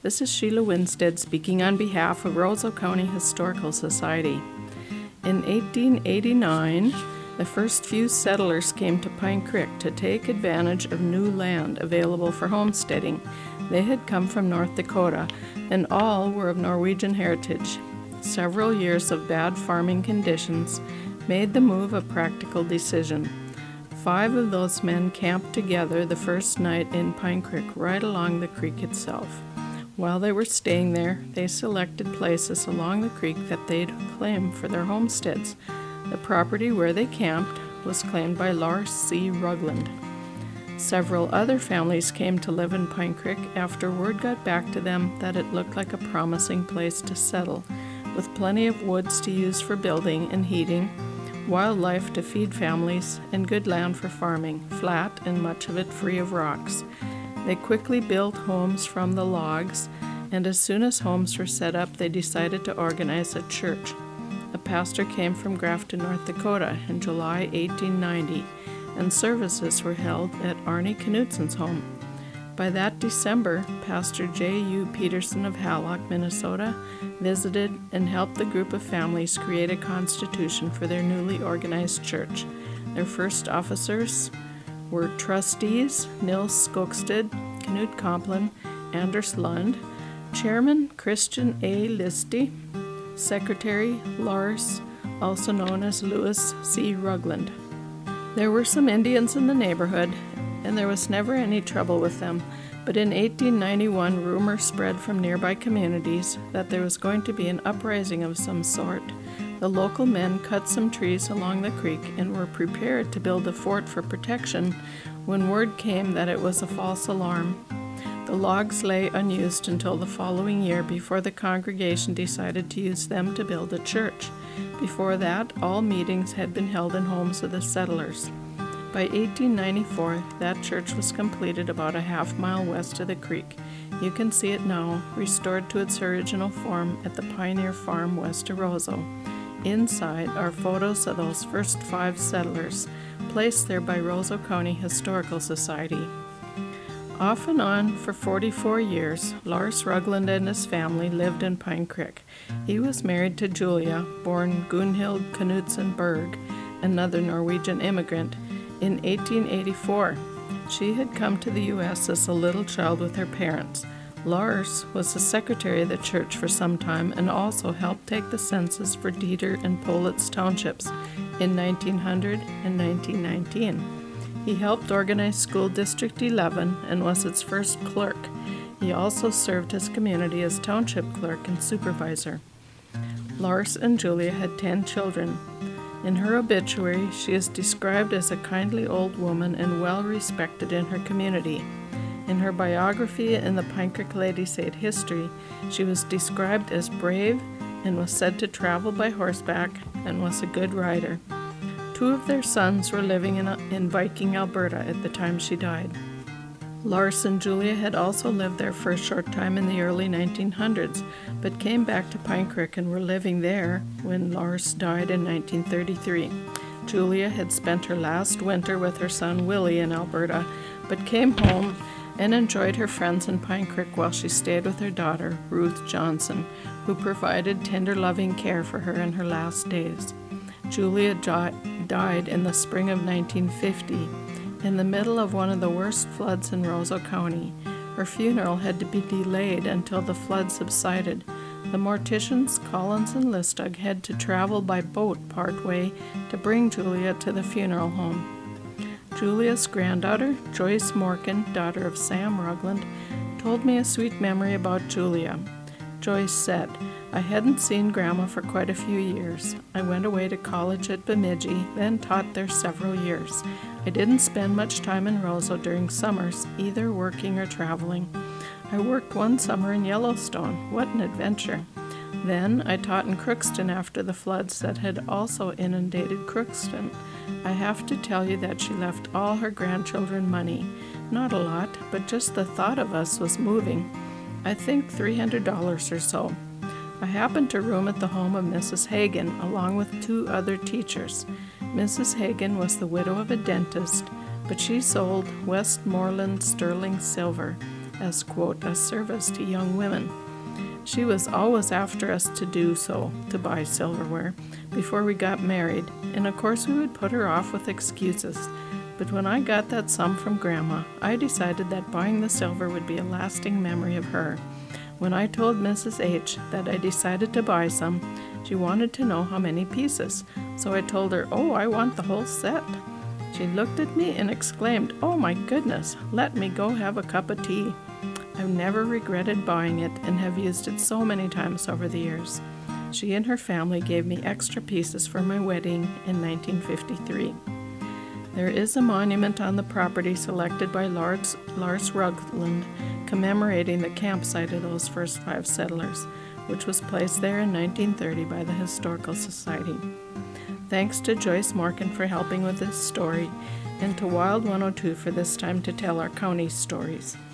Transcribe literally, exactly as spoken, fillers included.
This is Sheila Winstead speaking on behalf of Roseau County Historical Society. In eighteen eighty-nine, the first few settlers came to Pine Creek to take advantage of new land available for homesteading. They had come from North Dakota, and all were of Norwegian heritage. Several years of bad farming conditions made the move a practical decision. Five of those men camped together the first night in Pine Creek, right along the creek itself. While they were staying there, they selected places along the creek that they'd claim for their homesteads. The property where they camped was claimed by Lars C. Rugland. Several other families came to live in Pine Creek after word got back to them that it looked like a promising place to settle, with plenty of woods to use for building and heating, wildlife to feed families, and good land for farming, flat and much of it free of rocks. They quickly built homes from the logs, and as soon as homes were set up, they decided to organize a church. A pastor came from Grafton, North Dakota in July eighteen ninety, and services were held at Arnie Knutsen's home. By that December, Pastor J U Peterson of Hallock, Minnesota, visited and helped the group of families create a constitution for their newly organized church. Their first officers were trustees Nils Skogstad, Knut Komplin, Anders Lund, Chairman Christian A. Listy, Secretary Lars, also known as Louis C. Rugland. There were some Indians in the neighborhood, and there was never any trouble with them, but in eighteen ninety-one rumor spread from nearby communities that there was going to be an uprising of some sort. The local men cut some trees along the creek and were prepared to build a fort for protection when word came that it was a false alarm. The logs lay unused until the following year before the congregation decided to use them to build a church. Before that, all meetings had been held in homes of the settlers. By eighteen ninety-four, that church was completed about a half mile west of the creek. You can see it now, restored to its original form at the Pioneer Farm west of Roseau. Inside are photos of those first five settlers, placed there by Roseau County Historical Society. Off and on for forty-four years, Lars Rugland and his family lived in Pine Creek. He was married to Julia, born Gunhild Knutsen Berg, another Norwegian immigrant, in eighteen eighty-four. She had come to the U S as a little child with her parents. Lars was the secretary of the church for some time and also helped take the census for Dieter and Politz townships in nineteen hundred and nineteen nineteen. He helped organize School District eleven and was its first clerk. He also served his community as township clerk and supervisor. Lars and Julia had ten children. In her obituary, she is described as a kindly old woman and well respected in her community. In her biography in the Pine Creek Ladies' Aid history, she was described as brave and was said to travel by horseback and was a good rider. Two of their sons were living in, in Viking, Alberta at the time she died. Lars and Julia had also lived there for a short time in the early nineteen hundreds, but came back to Pine Creek and were living there when Lars died in nineteen thirty-three. Julia had spent her last winter with her son Willie in Alberta, but came home and enjoyed her friends in Pine Creek while she stayed with her daughter, Ruth Johnson, who provided tender, loving care for her in her last days. Julia jo- died in the spring of nineteen fifty, in the middle of one of the worst floods in Roseau County. Her funeral had to be delayed until the flood subsided. The Morticians, Collins and Listug, had to travel by boat partway to bring Julia to the funeral home. Julia's granddaughter, Joyce Morkin, daughter of Sam Rugland, told me a sweet memory about Julia. Joyce said, "I hadn't seen Grandma for quite a few years. I went away to college at Bemidji, then taught there several years. I didn't spend much time in Roseau during summers, either working or traveling. I worked one summer in Yellowstone. What an adventure. Then I taught in Crookston after the floods that had also inundated Crookston. I have to tell you that she left all her grandchildren money. Not a lot, but just the thought of us was moving. I think three hundred dollars or so. I happened to room at the home of Missus Hagen, along with two other teachers. Missus Hagen was the widow of a dentist, but she sold Westmoreland sterling silver. as, quote, a service to young women. She was always after us to do so, to buy silverware, before we got married, and of course we would put her off with excuses. But when I got that sum from Grandma, I decided that buying the silver would be a lasting memory of her. When I told Missus H that I decided to buy some, she wanted to know how many pieces, so I told her, oh, I want the whole set. She looked at me and exclaimed, oh my goodness, let me go have a cup of tea. I've never regretted buying it and have used it so many times over the years. She and her family gave me extra pieces for my wedding in nineteen fifty-three. There is a monument on the property selected by Lars, Lars Rugland commemorating the campsite of those first five settlers, which was placed there in nineteen thirty by the Historical Society. Thanks to Joyce Morgan for helping with this story, and to Wild one oh two for this time to tell our county stories.